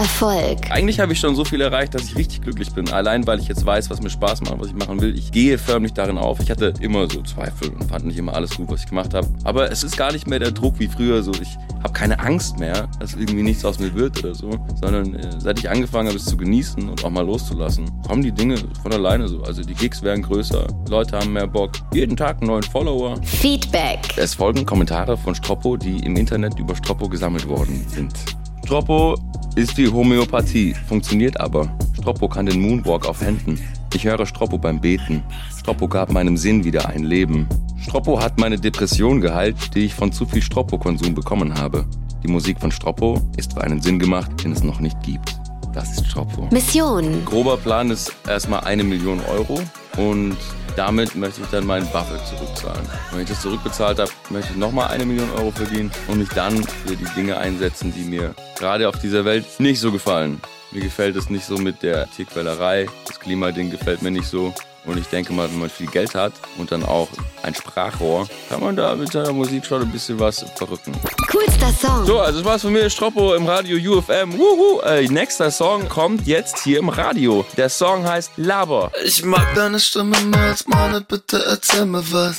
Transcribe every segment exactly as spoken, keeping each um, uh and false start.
Erfolg. Eigentlich habe ich schon so viel erreicht, dass ich richtig glücklich bin. Allein, weil ich jetzt weiß, was mir Spaß macht, was ich machen will. Ich gehe förmlich darin auf. Ich hatte immer so Zweifel und fand nicht immer alles gut, was ich gemacht habe. Aber es ist gar nicht mehr der Druck wie früher. So, ich habe keine Angst mehr, dass irgendwie nichts aus mir wird oder so. Sondern äh, seit ich angefangen habe, es zu genießen und auch mal loszulassen, kommen die Dinge von alleine so. Also die Gigs werden größer, Leute haben mehr Bock. Jeden Tag einen neuen Follower. Feedback. Es folgen Kommentare von Stroppo, die im Internet über Stroppo gesammelt worden sind. Stroppo ist wie Homöopathie, funktioniert aber. Stroppo kann den Moonwalk auf Händen. Ich höre Stroppo beim Beten. Stroppo gab meinem Sinn wieder ein Leben. Stroppo hat meine Depression geheilt, die ich von zu viel Stroppo-Konsum bekommen habe. Die Musik von Stroppo ist für einen Sinn gemacht, den es noch nicht gibt. Das ist Stroppo. Mission. Grober Plan ist erstmal eine Million Euro und damit möchte ich dann meinen Buffett zurückzahlen. Wenn ich das zurückbezahlt habe, möchte ich nochmal eine Million Euro verdienen und mich dann für die Dinge einsetzen, die mir gerade auf dieser Welt nicht so gefallen. Mir gefällt es nicht so mit der Tierquälerei, das Klimading gefällt mir nicht so. Und ich denke mal, wenn man viel Geld hat und dann auch ein Sprachrohr, kann man da mit seiner Musik schon ein bisschen was verrücken. Coolster Song. So, also das war's von mir, Stroppo im Radio U F M. Wuhu. Äh, nächster Song kommt jetzt hier im Radio. Der Song heißt Laber. Ich mag deine Stimme mehr als meine, bitte erzähl mir was.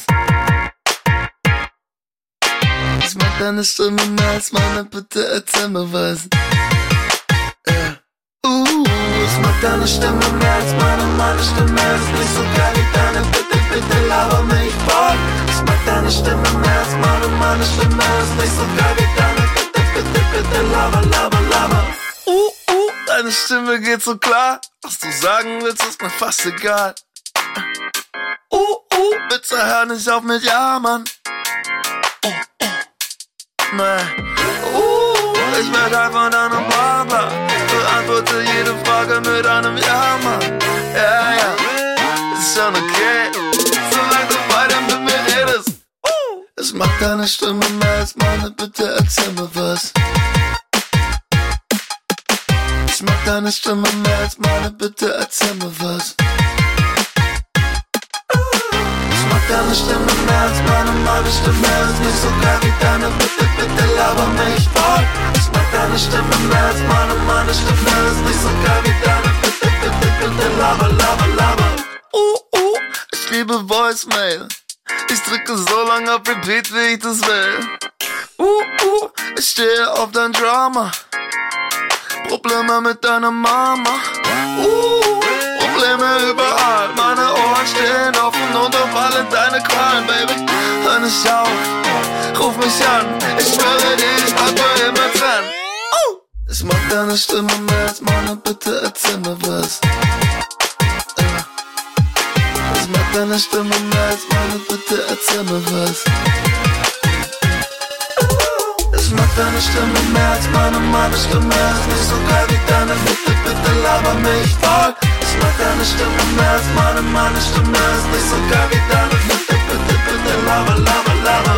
Ich mag deine Stimme mehr als meine, bitte erzähl mir was. Yeah. Uh, ich mag deine Stimme mehr als meine, meine Stimme ist nicht so geil wie deine, bitte, bitte laber mich voll. Ich mag deine Stimme mehr als meine, meine Stimme ist nicht so geil wie deine, bitte, bitte, bitte laber, laber, laber. Uh, uh, deine Stimme geht so klar, was du sagen willst, ist mir fast egal. Uh, uh, bitte hör nicht auf mit Ja, Mann. Uh, uh, nein. Uh, ich werd einfach deinem Partner. Beantworte jede Frage mit einem Ja, Mann. Ja, ja, ist schon okay, solange du weiter mit mir redest. Uh, ich mag deine Stimme mehr als meine, bitte erzähl mir was. Ich mag deine Stimme mehr als meine, bitte erzähl mir was. Ich mag deine Stimme mehr als meine, meine Stimme ist nicht so geil wie deine, bitte, bitte laber mich voll. Ich mag deine Stimme mehr als meine, meine Stimme ist nicht so geil wie deine, bitte, bitte, bitte laber, laber, laber. Uh, uh, ich liebe Voicemail. Ich drücke so lange auf Repeat, wie ich das will. Uh, uh, ich stehe auf dein Drama. Probleme mit deiner Mama. Uh, Probleme überall. Meine Ohren stehen offen und auf alle deine Qualen, Baby. Hör nicht auf, ruf mich an. Ich schwöre dir, ich mag für immer trennen. Uh, ich mag deine Stimme mehr als meine, bitte erzähl mir was. Uh, ich mag deine Stimme mehr als meine, bitte erzähl mir was. Ich mag deine Stimme mehr als meine, meine Stimme ist nicht so geil wie deine, bitte, bitte laber mich voll. Ich mag deine Stimme mehr als meine, meine Stimme ist nicht so geil wie deine, bitte, bitte, bitte laber, laber, laber.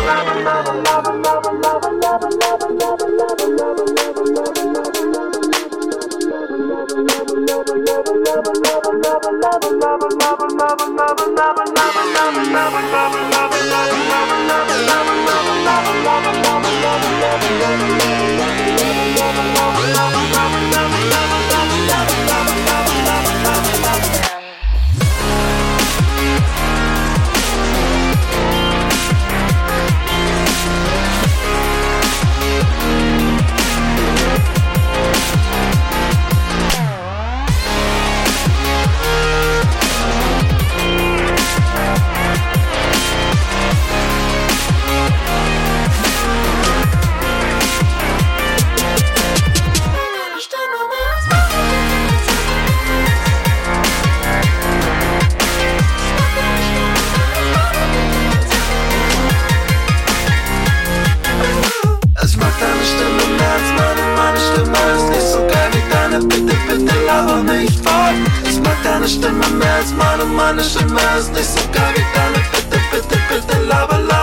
Stimme mehr als meine, meine Stimme ist nicht so geil wie deine, bitte, bitte, bitte, laber, laber.